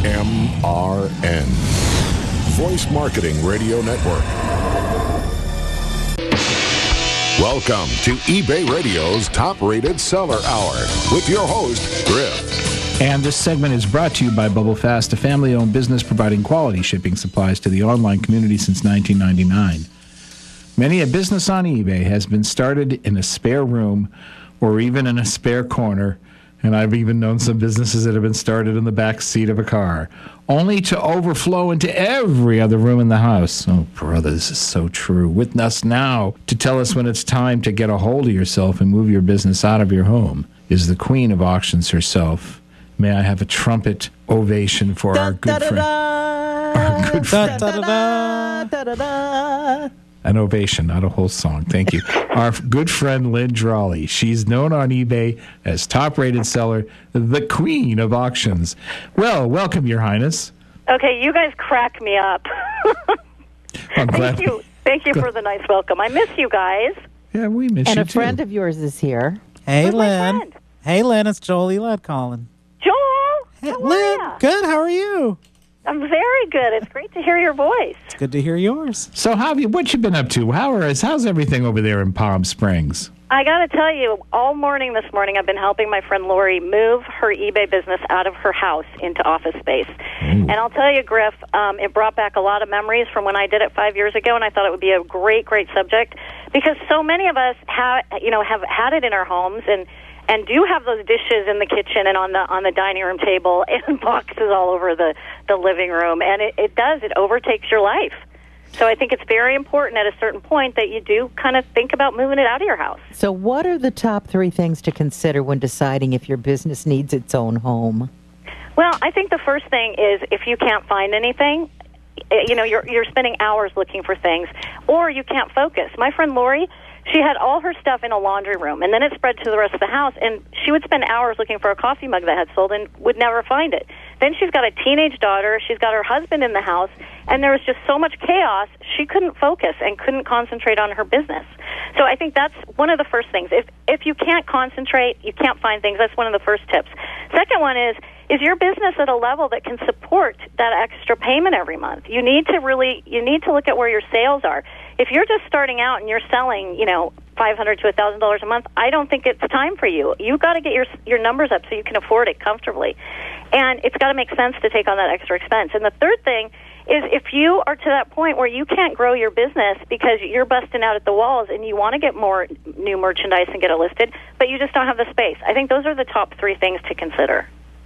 Voice Marketing Radio Network. Welcome to eBay Radio's top-rated seller hour with your host, Griff. And this segment is brought to you by BubbleFast, a family-owned business providing quality shipping supplies to the online community since 1999. Many a business on eBay has been started in a spare room or even in a spare corner, and I've even known some businesses that have been started in the back seat of a car, only to overflow into every other room in the house. Oh, brother, this is so true. With us now to tell us when it's time to get a hold of yourself and move your business out of your home is the queen of auctions herself. May I have a trumpet ovation for our good friend? Our good friend. An ovation, not a whole song. Thank you. Our good friend Lynn Drawley. She's known on eBay as top-rated seller, the queen of auctions. Well, welcome, Your Highness. Okay, you guys crack me up. Thank you. Thank you for the nice welcome. I miss you guys. Yeah, we miss you too. And a friend of yours is here. Hey, Lynn. Hey, Lynn. It's Joel Elad calling. Joel, hey, Lynn. Good. How are you? I'm very good. It's great to hear your voice. It's good to hear yours. So, what you been up to? How's everything over there in Palm Springs? I got to tell you, all morning this morning, I've been helping my friend Lori move her eBay business out of her house into office space. Ooh. And I'll tell you, Griff, it brought back a lot of memories from when I did it 5 years ago, and I thought it would be a great, great subject because so many of us have had it in our homes and do have those dishes in the kitchen and on the dining room table and boxes all over the living room. And it overtakes your life. So I think it's very important at a certain point that you do kind of think about moving it out of your house. So what are the top 3 things to consider when deciding if your business needs its own home? Well, I think the first thing is if you can't find anything, you're spending hours looking for things, or you can't focus. My friend Lori, she had all her stuff in a laundry room, and then it spread to the rest of the house, and she would spend hours looking for a coffee mug that had sold and would never find it. Then she's got a teenage daughter, she's got her husband in the house, and there was just so much chaos, she couldn't focus and couldn't concentrate on her business. So I think that's one of the first things. If you can't concentrate, you can't find things, that's one of the first tips. Second one is your business at a level that can support that extra payment every month? You need to look at where your sales are. If you're just starting out and you're selling, $500 to $1,000 a month, I don't think it's time for you. You've got to get your numbers up so you can afford it comfortably. And it's got to make sense to take on that extra expense. And the third thing is if you are to that point where you can't grow your business because you're busting out at the walls and you want to get more new merchandise and get it listed, but you just don't have the space. I think those are the top 3 things to consider.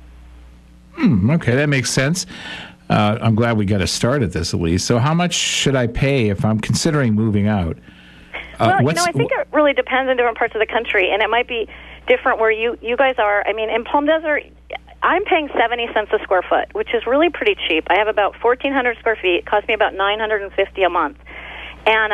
Okay, that makes sense. I'm glad we got a start at this, Elise. So how much should I pay if I'm considering moving out? I think it really depends on different parts of the country, and it might be different where you guys are. I mean, in Palm Desert, I'm paying 70 cents a square foot, which is really pretty cheap. I have about 1,400 square feet. It costs me about $950 a month. And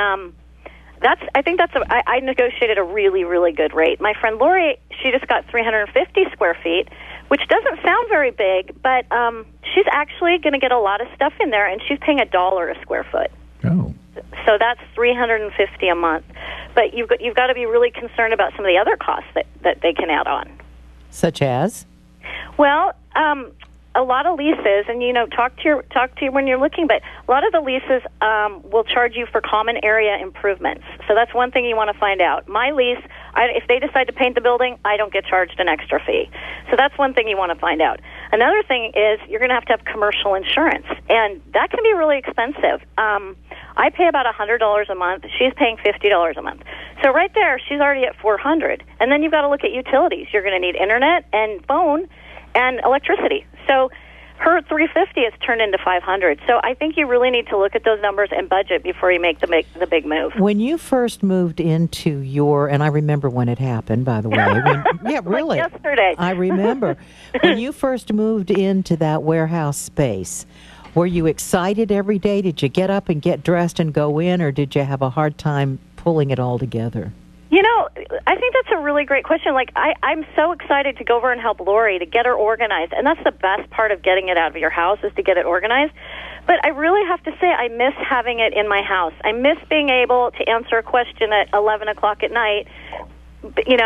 I negotiated a really, really good rate. My friend Lori, she just got 350 square feet, which doesn't sound very big, but she's actually going to get a lot of stuff in there, and she's paying $1 a square foot. Oh. So that's $350 a month. But you've got to be really concerned about some of the other costs that they can add on. Such as? Well, a lot of leases, and talk to you when you're looking, but a lot of the leases will charge you for common area improvements. So that's one thing you want to find out. My lease, if they decide to paint the building, I don't get charged an extra fee. So that's one thing you want to find out. Another thing is you're going to have commercial insurance, and that can be really expensive. I pay about $100 a month. She's paying $50 a month. So right there, she's already at $400. And then you've got to look at utilities. You're going to need internet and phone and electricity. So her $350 has turned into $500. So I think you really need to look at those numbers and budget before you make the big move. When you first moved into and I remember when it happened, by the way. Yeah, really. Like yesterday. I remember. When you first moved into that warehouse space, were you excited every day? Did you get up and get dressed and go in, or did you have a hard time pulling it all together? I think that's a really great question. I'm so excited to go over and help Lori to get her organized, and that's the best part of getting it out of your house is to get it organized. But I really have to say I miss having it in my house. I miss being able to answer a question at 11 o'clock at night,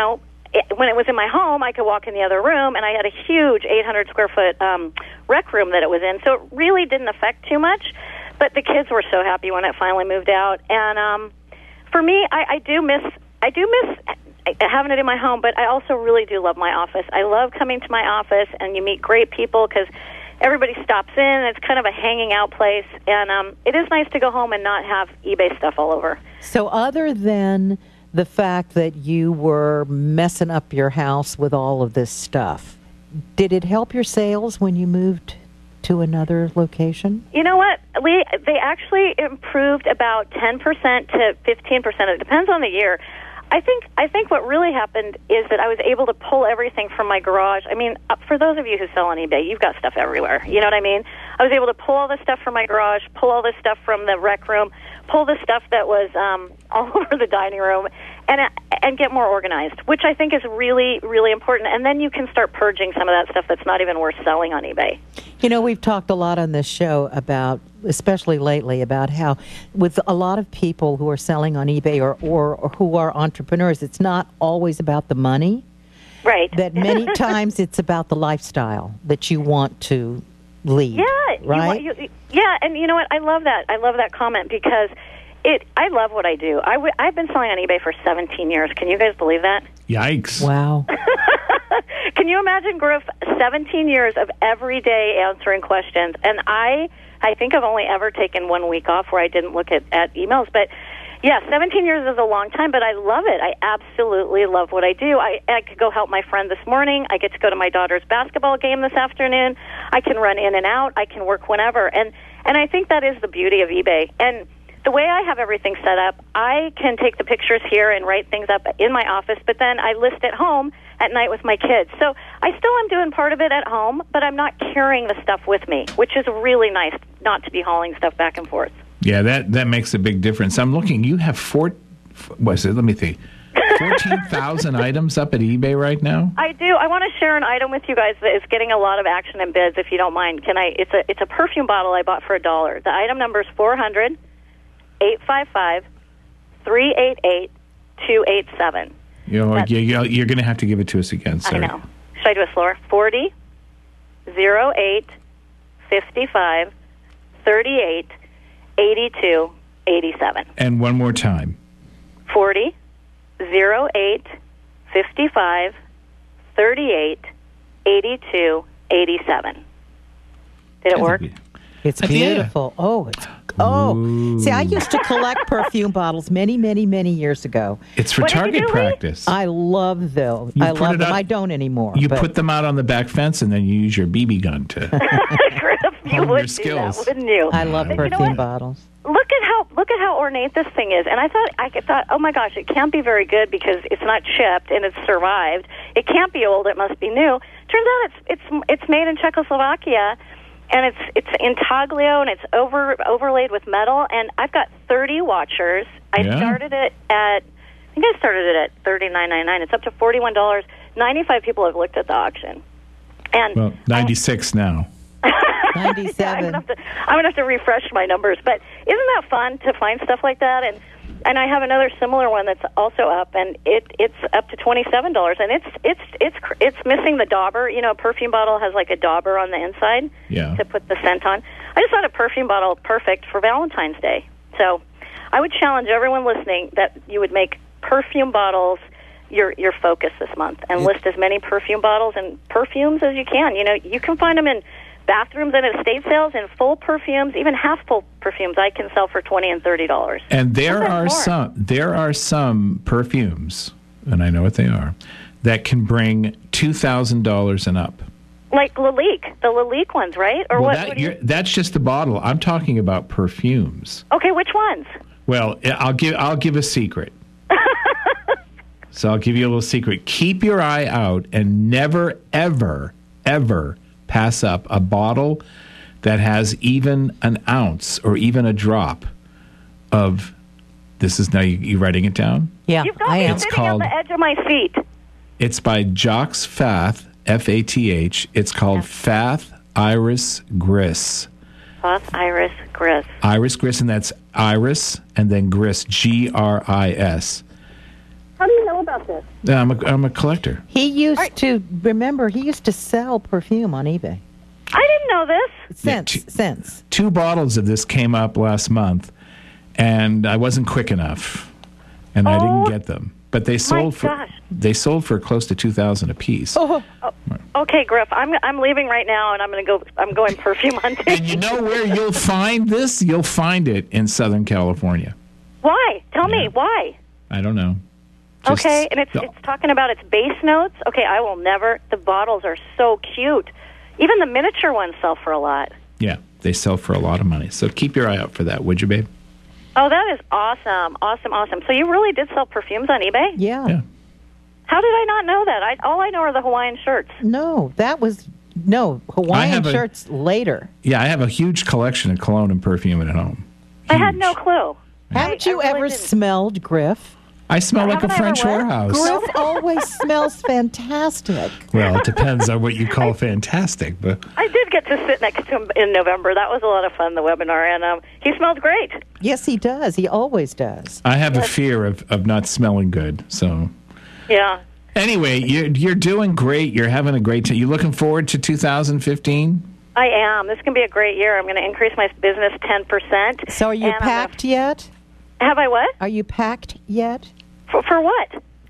when it was in my home, I could walk in the other room, and I had a huge 800 square foot rec room that it was in, so it really didn't affect too much. But the kids were so happy when it finally moved out, and for me, I do miss having it in my home, but I also really do love my office. I love coming to my office, and you meet great people because everybody stops in. It's kind of a hanging out place, and it is nice to go home and not have eBay stuff all over. So other than the fact that you were messing up your house with all of this stuff, did it help your sales when you moved to another location? You know what, Lee? They actually improved about 10% to 15%. It depends on the year. I think what really happened is that I was able to pull everything from my garage. I mean, for those of you who sell on eBay, you've got stuff everywhere. You know what I mean? I was able to pull all this stuff from my garage, pull all this stuff from the rec room, pull the stuff that was all over the dining room, and get more organized, which I think is really, really important. And then you can start purging some of that stuff that's not even worth selling on eBay. You know, we've talked a lot on this show about, especially lately, about how with a lot of people who are selling on eBay or who are entrepreneurs, it's not always about the money. Right. That many times it's about the lifestyle that you want to lead. Yeah. Right? Yeah, and you know what? I love that. I love that comment because I love what I do. I've been selling on eBay for 17 years. Can you guys believe that? Yikes. Wow. Can you imagine, Griff, 17 years of every day answering questions? And I think I've only ever taken 1 week off where I didn't look at emails. But, yeah, 17 years is a long time, but I love it. I absolutely love what I do. I could go help my friend this morning. I get to go to my daughter's basketball game this afternoon. I can run in and out. I can work whenever. And I think that is the beauty of eBay. And the way I have everything set up, I can take the pictures here and write things up in my office, but then I list at home at night with my kids. So I still am doing part of it at home, but I'm not carrying the stuff with me, which is really nice not to be hauling stuff back and forth. Yeah, that makes a big difference. I'm looking, you have 14,000 items up at eBay right now? I do. I want to share an item with you guys that is getting a lot of action and bids, if you don't mind. It's a perfume bottle I bought for $1. The item number is 400-855-388-287. You're going to have to give it to us again, sir. I know. Should I do it slower? 40-08-55-38-82-87. And one more time. 40-08-55-38-82-87. Did it work? It's beautiful. See, I used to collect perfume bottles many, many, many years ago. It's for target practice. I love them. I love them. I don't anymore. You put them out on the back fence, and then you use your BB gun to you would do that, wouldn't you? I love perfume bottles. Look at how ornate this thing is. And I thought, oh my gosh, it can't be very good because it's not chipped and it's survived. It can't be old. It must be new. Turns out it's made in Czechoslovakia. And it's intaglio, and it's overlaid with metal. And I've got 30 watchers. I started it at $39.99. It's up to $41. 95 people have looked at the auction. And 96 now. 97. I'm gonna have to refresh my numbers. But isn't that fun to find stuff like that? And I have another similar one that's also up, and it's up to $27, and it's missing the dauber. You know, a perfume bottle has like a dauber on the inside to put the scent on. I just thought a perfume bottle perfect for Valentine's Day. So I would challenge everyone listening that you would make perfume bottles your focus this month, and list as many perfume bottles and perfumes as you can. You know, you can find them in bathrooms and estate sales, and full perfumes, even half-full perfumes, I can sell for $20 and $30. And there are some perfumes, and I know what they are, that can bring $2,000 and up. Like Lalique, the Lalique ones, right? Or that's just the bottle. I'm talking about perfumes. Okay, which ones? Well, I'll give a secret. So I'll give you a little secret. Keep your eye out and never, ever, ever pass up a bottle that has even an ounce or even a drop of, this is now you writing it down? Yeah, You've got me sitting on the edge of my seat. It's by Jacques Fath, F-A-T-H. It's called Fath Iris Gris. Fath Iris Gris. Iris Gris, and that's Iris and then Gris, G-R-I-S. How do you know about this? I'm a collector. He used to sell perfume on eBay. I didn't know this. Since. 2 bottles of this came up last month, and I wasn't quick enough, and I didn't get them. But they sold for close to $2,000 a piece. Oh, okay, Griff. I'm leaving right now, and I'm going perfume hunting. And you know where you'll find this? You'll find it in Southern California. Why? Tell me why. I don't know. Okay, and it's talking about its base notes. Okay, I will never. The bottles are so cute. Even the miniature ones sell for a lot. Yeah, they sell for a lot of money. So keep your eye out for that, would you, babe? Oh, that is awesome. Awesome. So you really did sell perfumes on eBay? Yeah. How did I not know that? All I know are the Hawaiian shirts. No, Hawaiian shirts later. Yeah, I have a huge collection of cologne and perfume at home. I had no clue. Haven't you ever smelled Griff? I smell like a French warehouse. Griff always smells fantastic. Well, it depends on what you call fantastic. But I did get to sit next to him in November. That was a lot of fun, the webinar, and he smelled great. Yes, he does. He always does. I have a fear of not smelling good, so... Yeah. Anyway, you're doing great. You're having a great time. You looking forward to 2015? I am. This is going to be a great year. I'm going to increase my business 10%. So are you packed yet? Have I what? Are you packed yet? For what?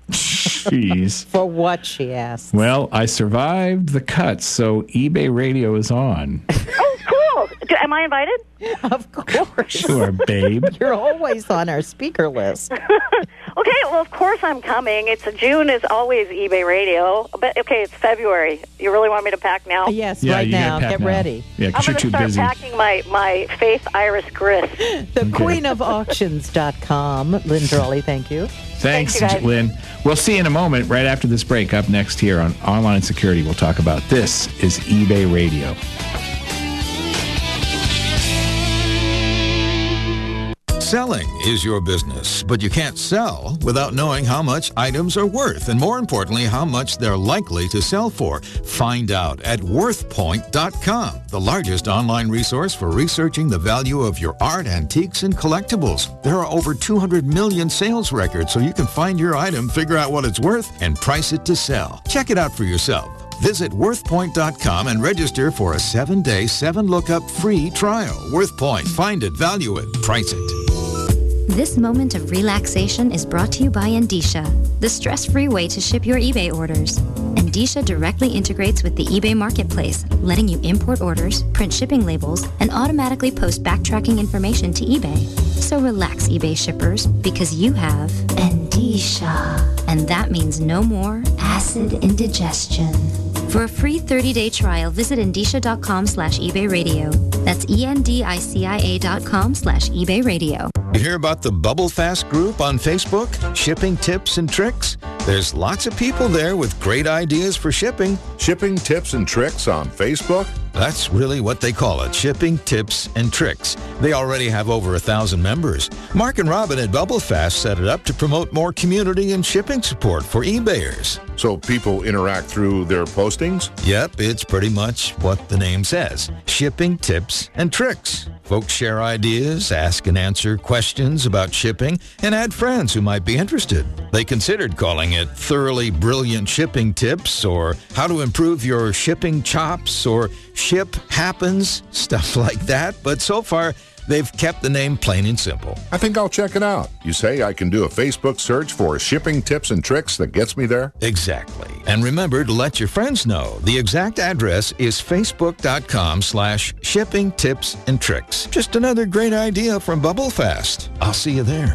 Jeez. For what, she asked. Well, I survived the cuts, so eBay Radio is on. Oh, cool. Am I invited? Of course. Sure, babe. You're always on our speaker list. Okay, well, of course I'm coming. June is always eBay Radio. But, okay, it's February. You really want me to pack now? Yes, right now. Get ready. Yeah, because you're too busy. I'm going to start packing my Faith Iris Grist. The queenofauctions.com. Lynn Drawley, thank you. Thanks, Lynn. We'll see you in a moment, right after this break. Up next here on Online Security, we'll talk about this is eBay Radio. Selling is your business, but you can't sell without knowing how much items are worth, and more importantly, how much they're likely to sell for. Find out at worthpoint.com, the largest online resource for researching the value of your art, antiques, and collectibles. There are over 200 million sales records, so you can find your item, figure out what it's worth, and price it to sell. Check it out for yourself. Visit worthpoint.com and register for a 7-day, 7-lookup free trial. WorthPoint. Find it, value it, price it. This moment of relaxation is brought to you by Endicia, the stress-free way to ship your eBay orders. Endicia directly integrates with the eBay marketplace, letting you import orders, print shipping labels, and automatically post backtracking information to eBay. So relax, eBay shippers, because you have Endicia. And that means no more acid indigestion. For a free 30-day trial, visit Endicia.com/eBay Radio. That's ENDICIA.com/eBay Radio. You hear about the Bubble Fast group on Facebook? Shipping tips and tricks? There's lots of people there with great ideas for shipping. Shipping tips and tricks on Facebook? That's really what they call it, shipping tips and tricks. They already have over 1,000 members. Mark and Robin at Bubble Fast set it up to promote more community and shipping support for eBayers. So people interact through their postings? Yep, it's pretty much what the name says. Shipping tips and tricks. Folks share ideas, ask and answer questions about shipping, and add friends who might be interested. They considered calling it Thoroughly Brilliant Shipping Tips, or How to Improve Your Shipping Chops, or Ship Happens, stuff like that. But so far, they've kept the name plain and simple. I think I'll check it out. You say I can do a Facebook search for shipping tips and tricks that gets me there? Exactly. And remember to let your friends know. The exact address is facebook.com/shipping tips and tricks. Just another great idea from Bubble Fast. I'll see you there.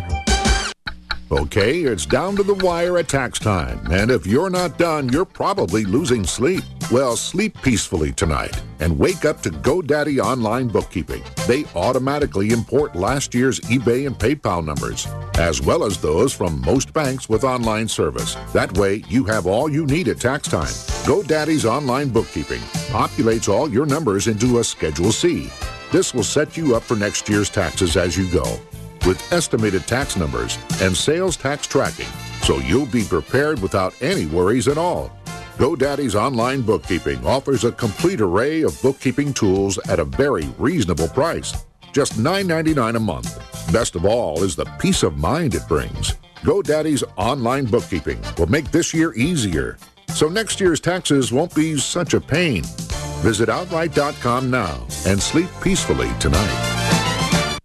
Okay, it's down to the wire at tax time. And if you're not done, you're probably losing sleep. Well, sleep peacefully tonight and wake up to GoDaddy Online Bookkeeping. They automatically import last year's eBay and PayPal numbers, as well as those from most banks with online service. That way, you have all you need at tax time. GoDaddy's Online Bookkeeping populates all your numbers into a Schedule C. This will set you up for next year's taxes as you go, with estimated tax numbers and sales tax tracking, so you'll be prepared without any worries at all. GoDaddy's Online Bookkeeping offers a complete array of bookkeeping tools at a very reasonable price, just $9.99 a month. Best of all is the peace of mind it brings. GoDaddy's online bookkeeping will make this year easier, so next year's taxes won't be such a pain. Visit Outright.com now and sleep peacefully tonight.